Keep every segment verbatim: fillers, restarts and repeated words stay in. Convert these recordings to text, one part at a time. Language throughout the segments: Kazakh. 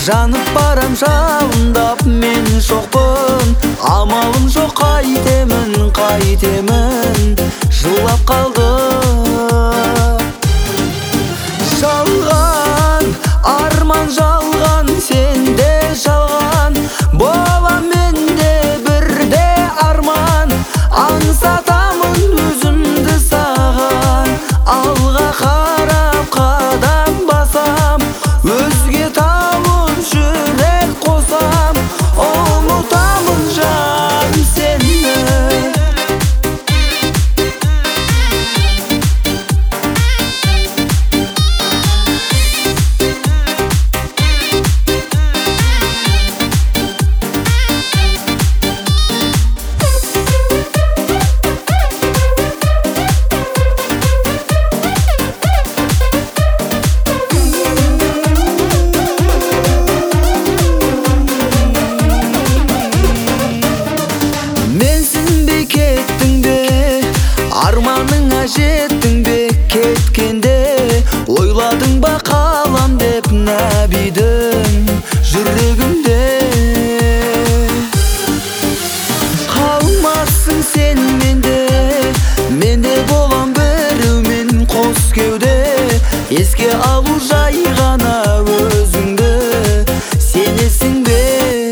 Жанып барам жалындап мен жоқпын, амалым жоқ қайтемін, қайтемін, жылап қалдым. Жалған, арман жалған, сенде жалған, болам менде бірде арман. Аңсатамын өзімді саған, алға қарап қадам басам, өзге тауып жүрек қосам, ұмытамын жаным сені. Арманыңа жеттің бе кеткенде, ойладың ба қалам деп нәбидің жүрегімде. Қалмассың сен менде, менде болам біреумен қос кеуде. Еске алу жай ғана өзіңді, сенесің бе?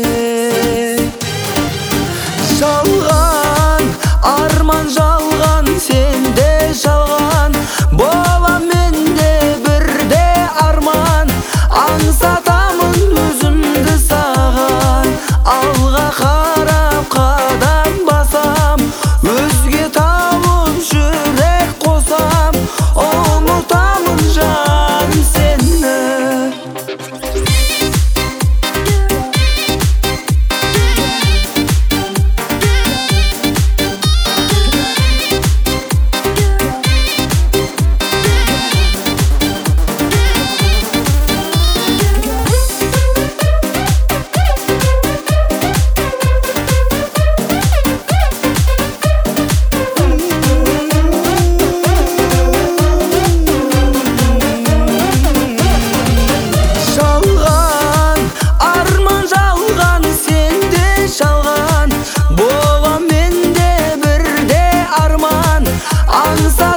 Жалған, арман жалған, сенде жалған, болам менде бірде арман. Аңсатамын өзімді саған, алға қарап қадам басам, өзге тауып жүрек қосам, ұмытамын жаным сені. Болам менде бірде арман, аңса